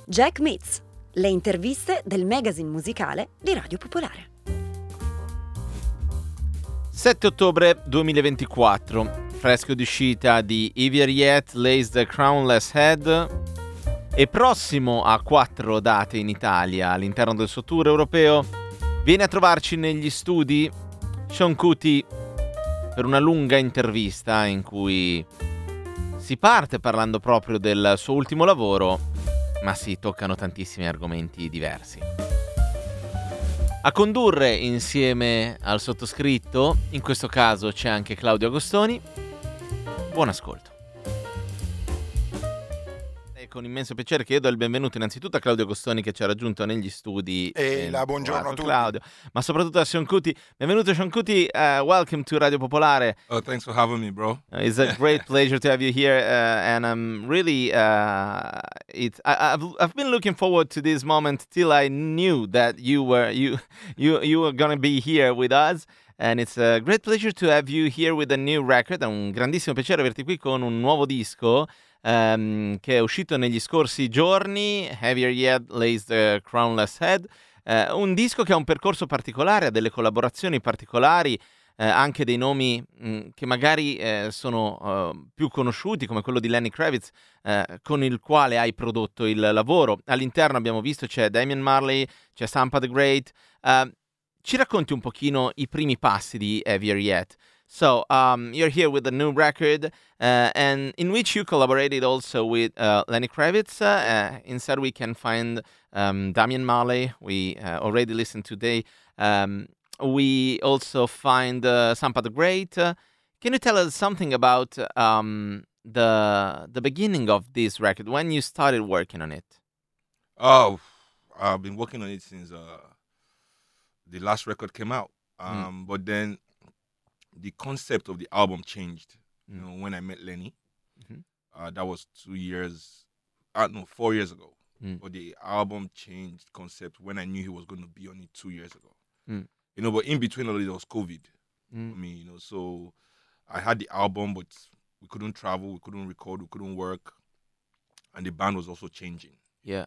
Jack Meets, le interviste del magazine musicale di Radio Popolare. 7 ottobre 2024, fresco d'uscita di Yves Ariet, Lays the Crownless Head, e prossimo a 4 date in Italia all'interno del suo tour europeo, viene a trovarci negli studi Sean Kuti per una lunga intervista in cui si parte parlando proprio del suo ultimo lavoro, ma si toccano tantissimi argomenti diversi. A condurre insieme al sottoscritto, in questo caso c'è anche Claudio Agostoni. Buon ascolto. E con immenso piacere chiedo il benvenuto innanzitutto a Claudio Agostoni che ci ha raggiunto negli studi. Buongiorno a tutti. Claudio, ma soprattutto a Sean Kuti. Benvenuto Sean Kuti, welcome to Radio Popolare. Oh, thanks for having me, bro. It's a great pleasure to have you here, and I'm really I've been looking forward to this moment till I knew that you were going to be here with us. And it's a great pleasure to have you here with a new record. È un grandissimo piacere averti qui con un nuovo disco che è uscito negli scorsi giorni, Heavier Yet Lays the Crownless Head. Un disco che ha un percorso particolare, ha delle collaborazioni particolari, anche dei nomi che magari sono più conosciuti, come quello di Lenny Kravitz, con il quale hai prodotto il lavoro. All'interno abbiamo visto c'è Damian Marley, c'è Sampa the Great. Ci racconti un pochino i primi passi di Heavier Yet? So, you're here with a new record, and in which you collaborated also with Lenny Kravitz. Inside we can find Damian Marley. We already listened today. We also find Sampa the Great. Can you tell us something about the beginning of this record, when you started working on it? Oh, I've been working on it since the last record came out. But then the concept of the album changed. You know, when I met Lenny, that was 4 years ago. But the album changed concept when I knew he was going to be on it 2 years ago. You know, but in between all of it was COVID. I mean, you know, so I had the album, but we couldn't travel, we couldn't record, we couldn't work, and the band was also changing. Yeah.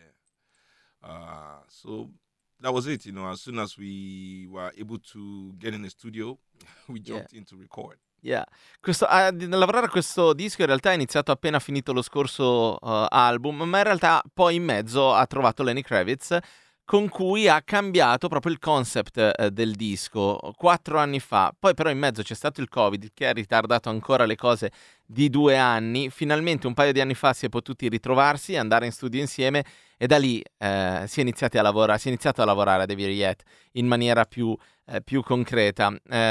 So that was it. You know, as soon as we were able to get in the studio, we jumped in to record. Yeah. Lavorare a questo disco in realtà è iniziato appena finito lo scorso album, ma in realtà poi in mezzo ha trovato Lenny Kravitz, con cui ha cambiato proprio il concept del disco 4 anni fa. Poi però in mezzo c'è stato il Covid, che ha ritardato ancora le cose di 2 anni. Finalmente un paio di anni fa si è potuti ritrovarsi, andare in studio insieme, e da lì si è iniziato a lavorare ad Heavier Yet in maniera più concreta.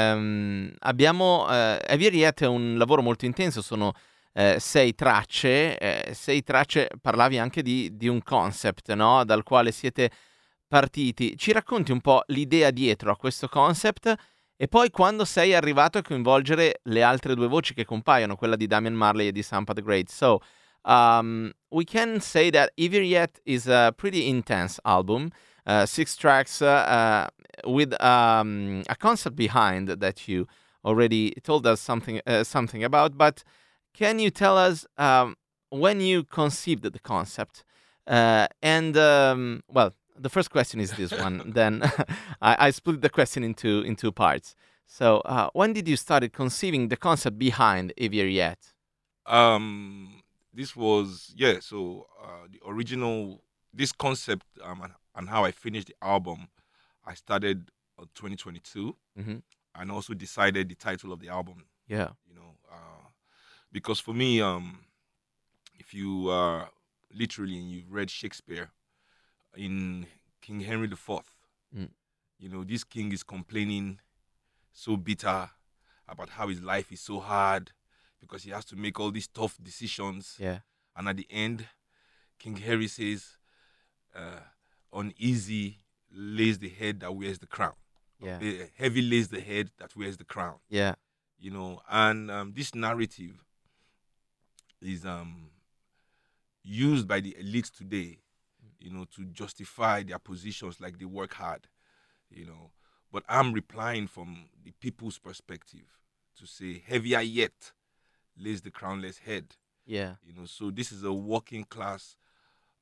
Heavier Yet è un lavoro molto intenso, sono 6 tracce. 6 tracce, parlavi anche di un concept, no? Dal quale siete partiti. Ci racconti un po' l'idea dietro a questo concept e poi quando sei arrivato a coinvolgere le altre 2 voci che compaiono, quella di Damian Marley e di Sampa the Great. So, we can say that Heavier Yet is a pretty intense album, 6 tracks with a concept behind that you already told us something about, but can you tell us when you conceived the concept? Well, the first question is this one. Then I split the question into 2 parts. So, when did you start conceiving the concept behind Heavier Yet? This was the original, this concept and how I finished the album, I started 2022, and also decided the title of the album. Yeah. You know, because for me, if you literally and you've read Shakespeare, in King Henry IV, you know, this king is complaining so bitter about how his life is so hard because he has to make all these tough decisions. Yeah. And at the end, King Henry says, uneasy lays the head that wears the crown. Yeah. Heavy lays the head that wears the crown. Yeah. You know, and this narrative is used by the elites today, you know, to justify their positions like they work hard, you know. But I'm replying from the people's perspective to say, heavier yet lays the crownless head. Yeah. You know, so this is a working class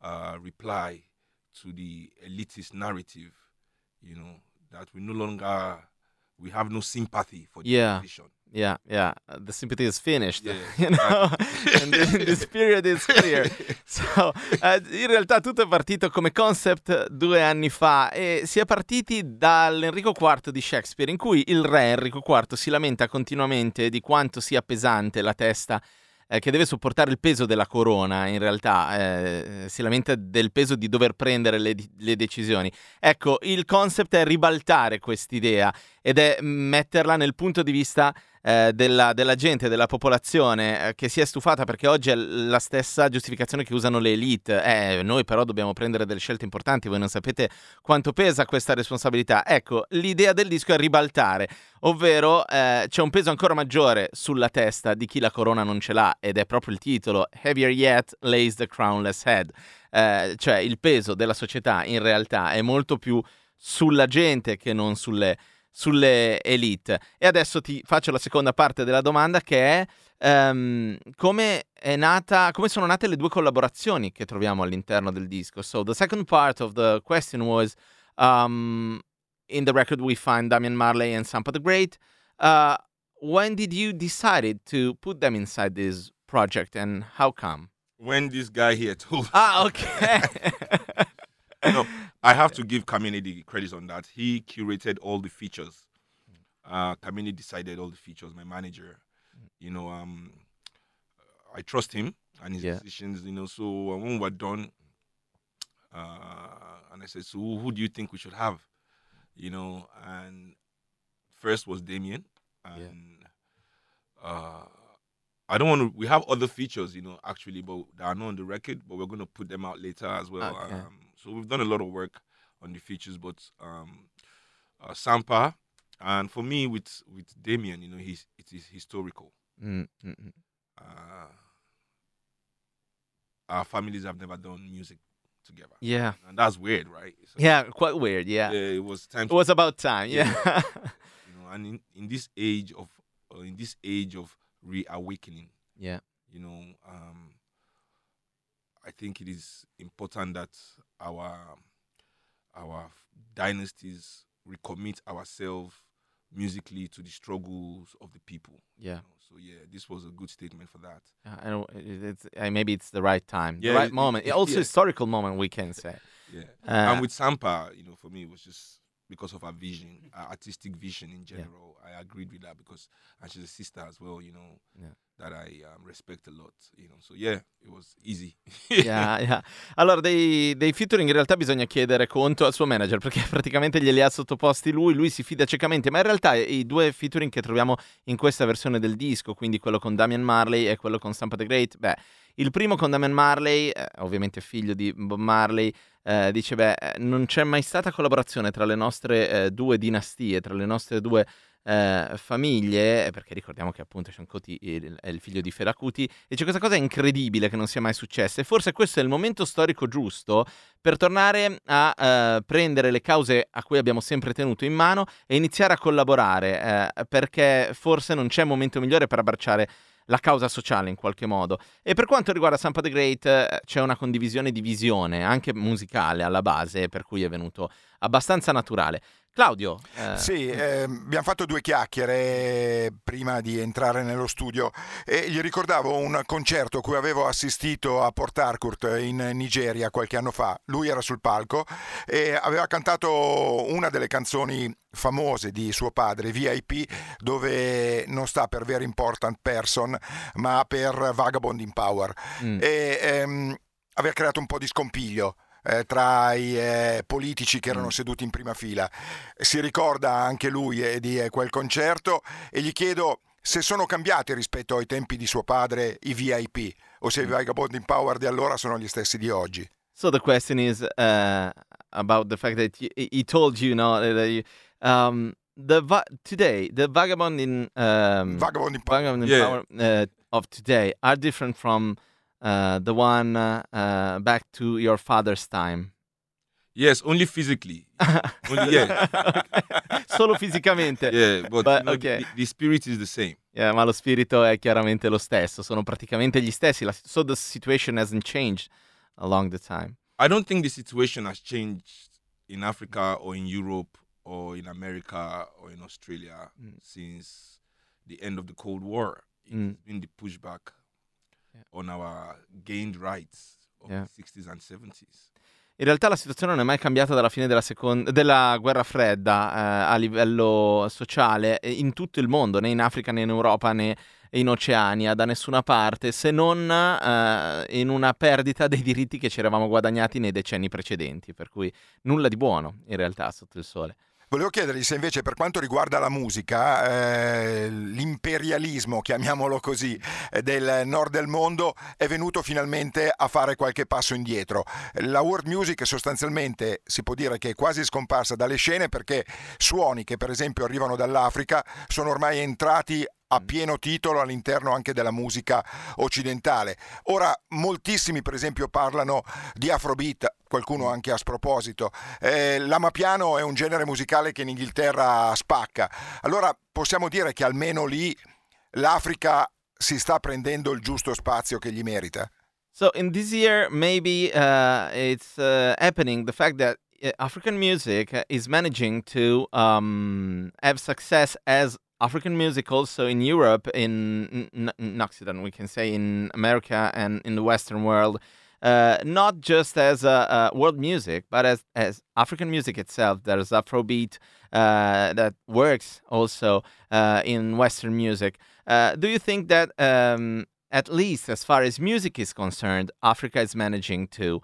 reply to the elitist narrative, that we have no sympathy for the Yeah. position. Yeah. The sympathy is finished, Yeah, and this period is clear. So, in realtà tutto è partito come concept 2 anni fa e si è partiti dall'Enrico IV di Shakespeare, in cui il re Enrico IV si lamenta continuamente di quanto sia pesante la testa che deve sopportare il peso della corona. In realtà si lamenta del peso di dover prendere le decisioni. Ecco, il concept è ribaltare quest'idea ed è metterla nel punto di vista della gente, della popolazione che si è stufata, perché oggi è la stessa giustificazione che usano le elite. Noi però dobbiamo prendere delle scelte importanti, voi non sapete quanto pesa questa responsabilità. Ecco, l'idea del disco è ribaltare, ovvero c'è un peso ancora maggiore sulla testa di chi la corona non ce l'ha, ed è proprio il titolo, Heavier Yet Lays the Crownless Head. Cioè il peso della società in realtà è molto più sulla gente che non sulle elite. E adesso ti faccio la seconda parte della domanda, che è come sono nate le 2 collaborazioni che troviamo all'interno del disco. So the second part of the question was in the record we find Damian Marley and Sampa the Great. When did you decide to put them inside this project, and how come? When this guy here told Okay. No, I have to give Kamini the credits on that. He curated all the features. Kamini decided all the features, my manager. I trust him and his decisions, so when we're done, and I said, so who do you think we should have? And first was Damien. And I don't want to, we have other features, actually, but that are not on the record, but we're going to put them out later as well. Okay. So we've done a lot of work on the features, but Sampa, and for me with Damien, it is historical. Our families have never done music together. Yeah. And that's weird, right? So, Yeah, quite weird, yeah. It was time. It was about time, yeah. And in this age of reawakening, Yeah. I think it is important that our dynasties recommit ourselves musically to the struggles of the people. Yeah. So this was a good statement for that. I know maybe it's the right time, the Yeah, right moment. Also, historical moment, we can say. Yeah. And with Sampa, for me, it was just because of her vision, her artistic vision in general. I agreed with that and she's a sister as well, that I respect a lot, So it was easy. Yeah. Allora, dei featuring in realtà bisogna chiedere conto al suo manager, perché praticamente glieli ha sottoposti lui si fida ciecamente, ma in realtà i 2 featuring che troviamo in questa versione del disco, quindi quello con Damian Marley e quello con Sampa the Great, il primo con Damian Marley, ovviamente figlio di Bob Marley, dice, non c'è mai stata collaborazione tra le nostre 2 dinastie, tra le nostre 2 famiglie, perché ricordiamo che appunto Sean Kuti è il figlio di Fela Kuti, e c'è questa cosa incredibile che non sia mai successa, e forse questo è il momento storico giusto per tornare a prendere le cause a cui abbiamo sempre tenuto in mano e iniziare a collaborare, perché forse non c'è momento migliore per abbracciare la causa sociale in qualche modo. E per quanto riguarda Sampa the Great c'è una condivisione di visione anche musicale alla base, per cui è venuto abbastanza naturale. Claudio. Sì, abbiamo fatto 2 chiacchiere prima di entrare nello studio e gli ricordavo un concerto a cui avevo assistito a Port Harcourt in Nigeria qualche anno fa. Lui era sul palco e aveva cantato una delle canzoni famose di suo padre, VIP, dove non sta per Very Important Person ma per Vagabond in Power, e aveva creato un po' di scompiglio tra i politici che erano seduti in prima fila. Si ricorda anche lui di quel concerto e gli chiedo se sono cambiati rispetto ai tempi di suo padre i VIP o se i Vagabond in Power di allora sono gli stessi di oggi. So the question is about the fact that he told you, today the Vagabond in Power of today are different from the one back to your father's time. Yes, only physically. Solo fisicamente. Yeah, but okay. the spirit is the same. Yeah, ma lo spirito è chiaramente lo stesso, sono praticamente gli stessi. So the situation hasn't changed along the time? I don't think the situation has changed in Africa or in Europe or in America or in Australia since the end of the Cold War. It's been the pushback on our gained rights of the 60s and 70s. In realtà la situazione non è mai cambiata dalla fine della guerra fredda a livello sociale in tutto il mondo, né in Africa né in Europa né in Oceania, da nessuna parte, se non in una perdita dei diritti che ci eravamo guadagnati nei decenni precedenti, per cui nulla di buono in realtà sotto il sole. Volevo chiedergli se invece per quanto riguarda la musica, l'imperialismo, chiamiamolo così, del nord del mondo è venuto finalmente a fare qualche passo indietro. La world music sostanzialmente si può dire che è quasi scomparsa dalle scene perché suoni che per esempio arrivano dall'Africa sono ormai entrati a pieno titolo all'interno anche della musica occidentale. Ora moltissimi per esempio parlano di Afrobeat, qualcuno anche a sproposito. L'amapiano è un genere musicale che in Inghilterra spacca. Allora possiamo dire che almeno lì l'Africa si sta prendendo il giusto spazio che gli merita? So in this year, maybe it's happening, the fact that African music is managing to have success as African music also in Europe, in Occident, we can say, in America and in the Western world, not just as world music, but as African music itself. There's Afrobeat that works also in Western music. Do you think that, at least as far as music is concerned, Africa is managing to,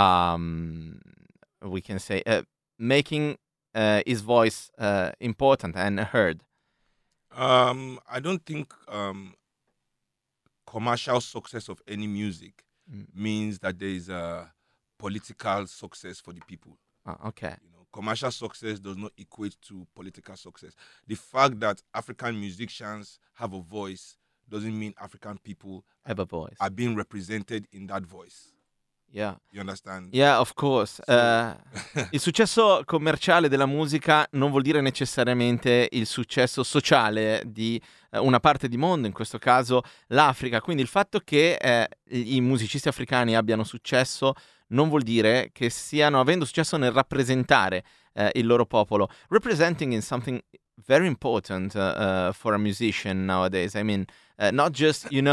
we can say, making his voice important and heard? I don't think commercial success of any music means that there is a political success for the people. Okay. Commercial success does not equate to political success. The fact that African musicians have a voice doesn't mean African people have a voice, are being represented in that voice. Yeah. You understand? Yeah, of course. Il successo commerciale della musica non vuol dire necessariamente il successo sociale di una parte di mondo, in questo caso l'Africa. Quindi il fatto che i musicisti africani abbiano successo non vuol dire che stiano avendo successo nel rappresentare il loro popolo. Representing is something very important for a musician nowadays. I mean, not just, in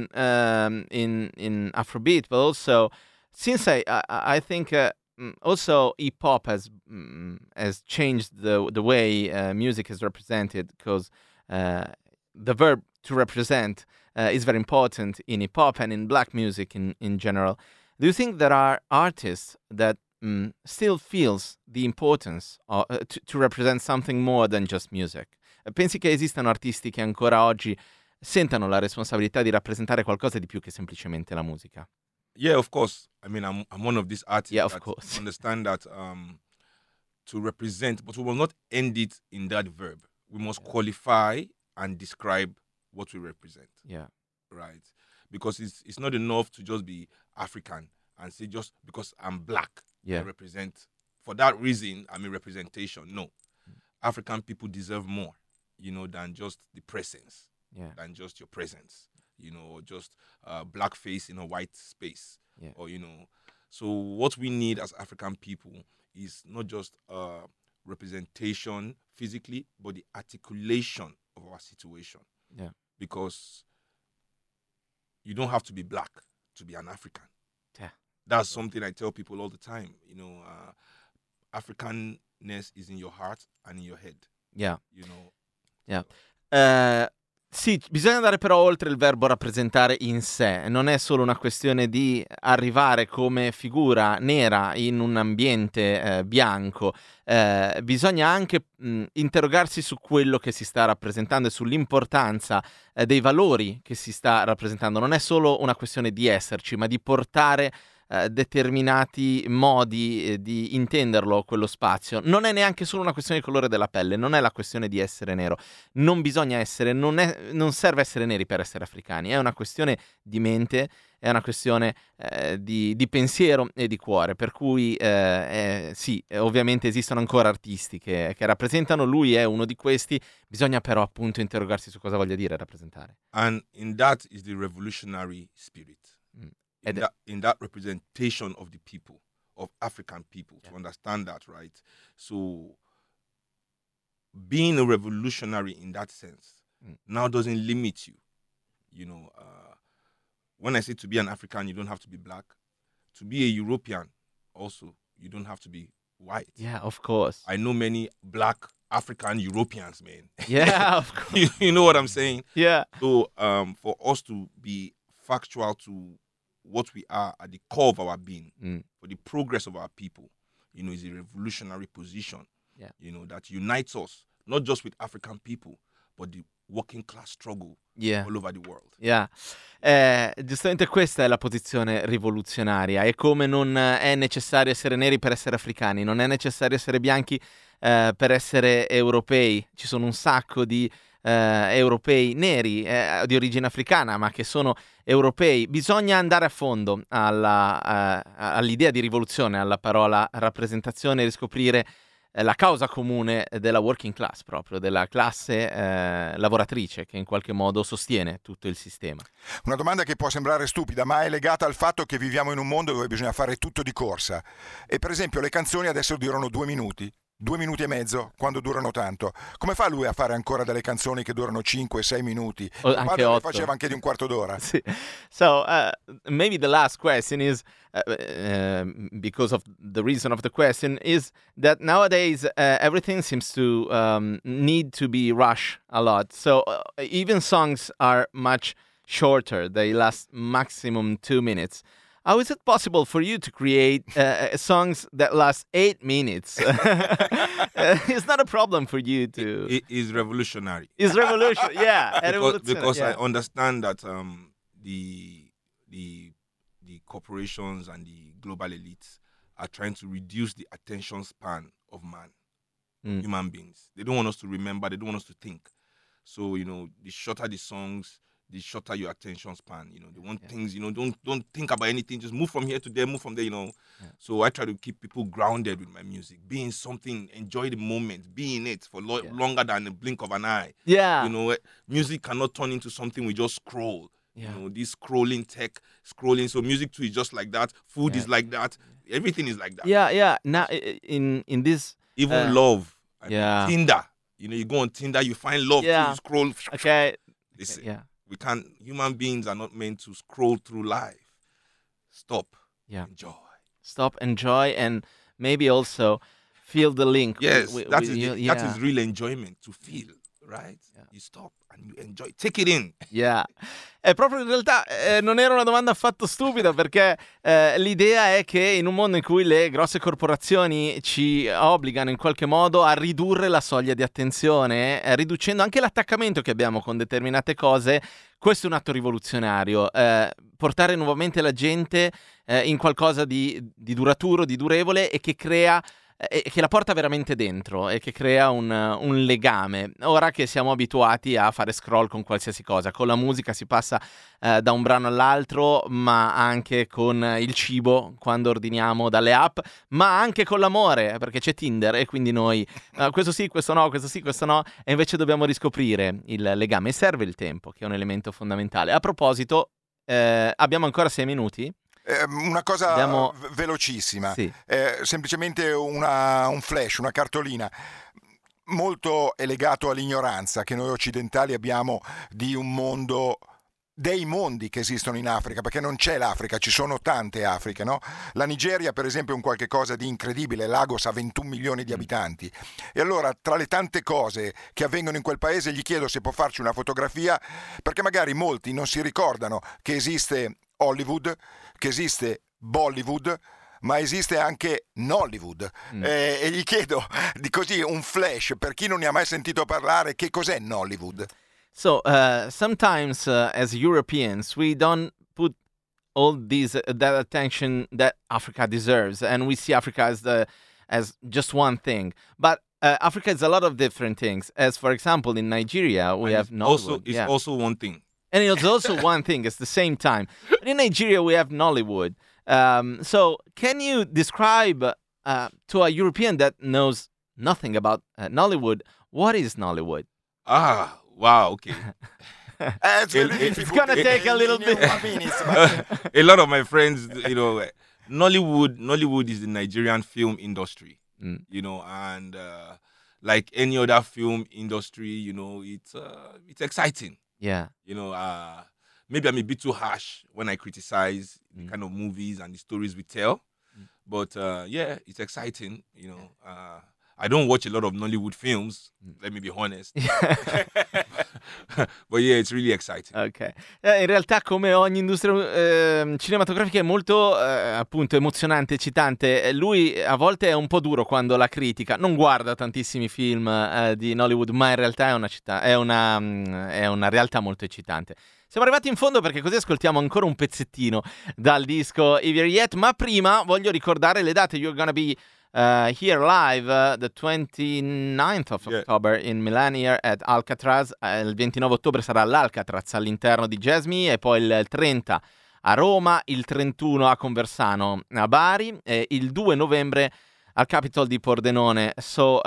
Afrobeat, but also since I think also hip hop has changed the way music is represented, because the verb to represent is very important in hip hop and in black music in general. Do you think there are artists that still feels the importance to represent something more than just music? Pensi che esistano artisti che ancora oggi sentano la responsabilità di rappresentare qualcosa di più che semplicemente la musica? Yeah, of course. I mean, I'm one of these artists of course. Understand that to represent, but we will not end it in that verb. We must qualify and describe what we represent. Yeah. Right. Because it's not enough to just be African and say just because I'm black, I represent. For that reason, I'm a representation. No. African people deserve more, than just the presence, than just your presence. Just blackface in a white space. Yeah. Or, so what we need as African people is not just representation physically, but the articulation of our situation. Yeah. Because you don't have to be black to be an African. Yeah. That's something I tell people all the time. Africanness is in your heart and in your head. Yeah. Yeah. Sì, bisogna andare però oltre il verbo rappresentare in sé. Non è solo una questione di arrivare come figura nera in un ambiente bianco. Bisogna anche interrogarsi su quello che si sta rappresentando e sull'importanza dei valori che si sta rappresentando. Non è solo una questione di esserci, ma di portare determinati modi di intenderlo quello spazio. Non è neanche solo una questione di colore della pelle, non è la questione di essere nero. Non bisogna essere, non serve essere neri per essere africani, è una questione di mente, è una questione di pensiero e di cuore, per cui sì, ovviamente esistono ancora artisti che rappresentano, lui è uno di questi, bisogna però appunto interrogarsi su cosa voglia dire rappresentare. And in that is the revolutionary spirit. in that representation of the people, of African people, to understand that, right? So being a revolutionary in that sense now doesn't limit you. You know, when I say to be an African, you don't have to be black. To be a European, also, you don't have to be white. Yeah, of course. I know many black African Europeans, man. Yeah, of course. You know what I'm saying? Yeah. So for us to be factual to what we are at the core of our being, for the progress of our people, you know, is a revolutionary position, you know, that unites us, not just with African people, but the working class struggle all over the world. Yeah. Giustamente questa è la posizione rivoluzionaria. È come non è necessario essere neri per essere africani, non è necessario essere bianchi per essere europei. Ci sono un sacco di europei neri di origine africana, ma che sono europei. Bisogna andare a fondo all'idea di rivoluzione, alla parola rappresentazione, e riscoprire la causa comune della working class, proprio della classe lavoratrice, che in qualche modo sostiene tutto il sistema. Una domanda che può sembrare stupida, ma è legata al fatto che viviamo in un mondo dove bisogna fare tutto di corsa. E per esempio le canzoni adesso durano 2 minuti. 2 minuti e mezzo, quando durano tanto. Come fa lui a fare ancora delle canzoni che durano 5-6 minuti? Anche 8. Faceva anche di un quarto d'ora. Sì. So maybe the last question is, because of the reason of the question, is that nowadays everything seems to need to be rushed a lot. So even songs are much shorter. They last maximum 2 minutes. How is it possible for you to create songs that last 8 minutes? It's not a problem for you to... It is revolutionary. It's revolution, yeah. Because I understand that the corporations and the global elites are trying to reduce the attention span of human beings. They don't want us to remember. They don't want us to think. So, you know, the shorter the songs, the shorter your attention span. You know, they want things, you know, don't think about anything. Just move from here to there, move from there, you know. Yeah. So I try to keep people grounded with my music. Be in something, enjoy the moment, be in it for longer than the blink of an eye. Yeah. You know, music cannot turn into something we just scroll. Yeah. You know, this scrolling tech, scrolling. So music too is just like that. Food is like that. Everything is like that. Yeah, yeah. Now, in this... Even love. I mean, Tinder. You know, you go on Tinder, you find love, you scroll. Okay. Listen. We can't, human beings are not meant to scroll through life. Stop. Yeah. Enjoy. Stop, enjoy, and maybe also feel the link. Yes, that is real enjoyment, to feel, right? Yeah. You stop and you enjoy. Take it in. Yeah. È proprio in realtà non era una domanda affatto stupida, perché l'idea è che in un mondo in cui le grosse corporazioni ci obbligano in qualche modo a ridurre la soglia di attenzione, riducendo anche l'attaccamento che abbiamo con determinate cose, questo è un atto rivoluzionario. Portare nuovamente la gente in qualcosa di duraturo, di durevole, e che crea... e che la porta veramente dentro e che crea un legame. Ora che siamo abituati a fare scroll con qualsiasi cosa, con la musica si passa da un brano all'altro, ma anche con il cibo quando ordiniamo dalle app, ma anche con l'amore, perché c'è Tinder e quindi noi questo sì, questo no, questo sì, questo no, e invece dobbiamo riscoprire il legame. Serve il tempo, che è un elemento fondamentale. A proposito, abbiamo ancora 6 minuti. Una cosa velocissima, semplicemente un flash, una cartolina. Molto è legato all'ignoranza che noi occidentali abbiamo di un mondo, dei mondi che esistono in Africa, perché non c'è l'Africa, ci sono tante Afriche, no? La Nigeria, per esempio, è un qualche cosa di incredibile. Lagos ha 21 milioni di abitanti. E allora, tra le tante cose che avvengono in quel paese, gli chiedo se può farci una fotografia, perché magari molti non si ricordano che esiste Hollywood, che esiste Bollywood, ma esiste anche Nollywood. E gli chiedo di così un flash per chi non ne ha mai sentito parlare, che cos'è Nollywood? So sometimes as Europeans we don't put all that attention that Africa deserves, and we see Africa as just one thing, but Africa is a lot of different things. As for example, in Nigeria we have Nollywood. It's also one thing. And it's also one thing at the same time. But in Nigeria, we have Nollywood. So can you describe to a European that knows nothing about Nollywood, what is Nollywood? Ah, wow, okay. It's gonna take a little bit. A lot of my friends, Nollywood is the Nigerian film industry, and like any other film industry, it's exciting. Yeah. Maybe I'm a bit too harsh when I criticize the kind of movies and the stories we tell, but it's exciting. I don't watch a lot of Nollywood films, let me be honest. But yeah, it's really exciting. Ok. In realtà, come ogni industria cinematografica, è molto appunto emozionante, eccitante. Lui a volte è un po' duro quando la critica. Non guarda tantissimi film di Nollywood, ma in realtà è una realtà molto eccitante. Siamo arrivati in fondo perché così ascoltiamo ancora un pezzettino dal disco Here Yet, ma prima voglio ricordare le date. You're gonna be here live the 29th of October in Milan here at Alcatraz. Il 29 ottobre sarà all'Alcatraz all'interno di Jazz Me, e poi il 30 a Roma, il 31 a Conversano a Bari, e il 2 novembre al Capitol di Pordenone. So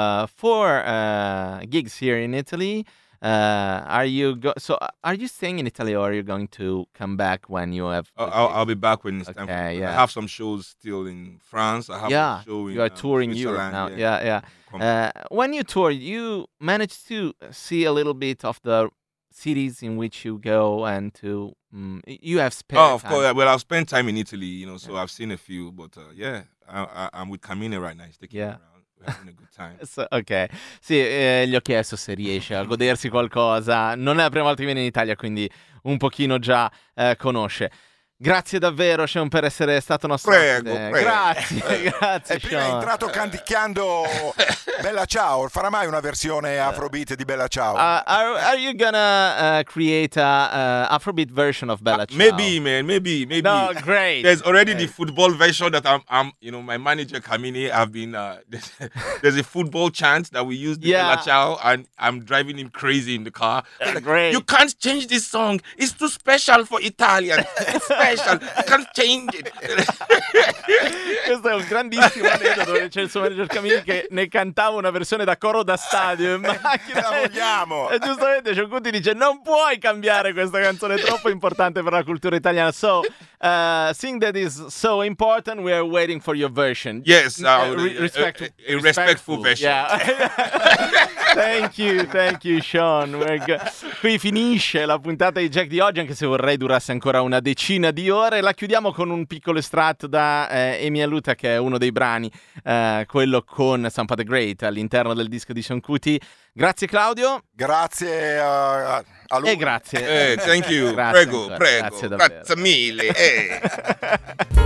4 gigs here in Italy. Are you staying in Italy, or are you going to come back when you have? I'll be back when it's time. Okay, yeah. I have some shows still in France. I have a show in you are touring Europe now. Yeah. When you tour, you manage to see a little bit of the cities in which you go, and to you have spent. Oh, of course. Well, I've spent time in Italy, so I've seen a few. But I'm with Camille right now. He's taking me around. We're having a good time. Ok, sì, gli ho chiesto se riesce a godersi qualcosa. Non è la prima volta che viene in Italia, quindi un pochino già conosce. Grazie davvero, Sean, per essere stato nostro ospite. Grazie, E prima è entrato canticchiando Bella Ciao. Farà mai una versione Afrobeat di Bella Ciao? Are you gonna create a Afrobeat version of Bella Ciao? Maybe, man. Maybe. No, great. There's already the football version that I'm my manager Kamini. I've been there's a football chant that we use the Bella Ciao, and I'm driving him crazy in the car. Great. You can't change this song. It's too special for Italian. It's special. You can't change it. Questo è un grandissimo aneddoto, dove c'è il suo manager Camini che ne cantava una versione da coro da stadio in macchina. La vogliamo. E giustamente Cioccuti dice: non puoi cambiare questa canzone, è troppo importante per la cultura italiana. So, seeing that is so important, we are waiting for your version. Yes, a respectful version. Yeah. Thank you, Sean. Qui finisce la puntata di Jack di oggi, anche se vorrei durasse ancora una decina di ore. La chiudiamo con un piccolo estratto da Emi Aluta, che è uno dei brani, quello con Sampa the Great all'interno del disco di Sean Kuti. Grazie Claudio. Grazie a lui. E grazie. Thank you. Grazie Prego. Grazie davvero. Grazie mille.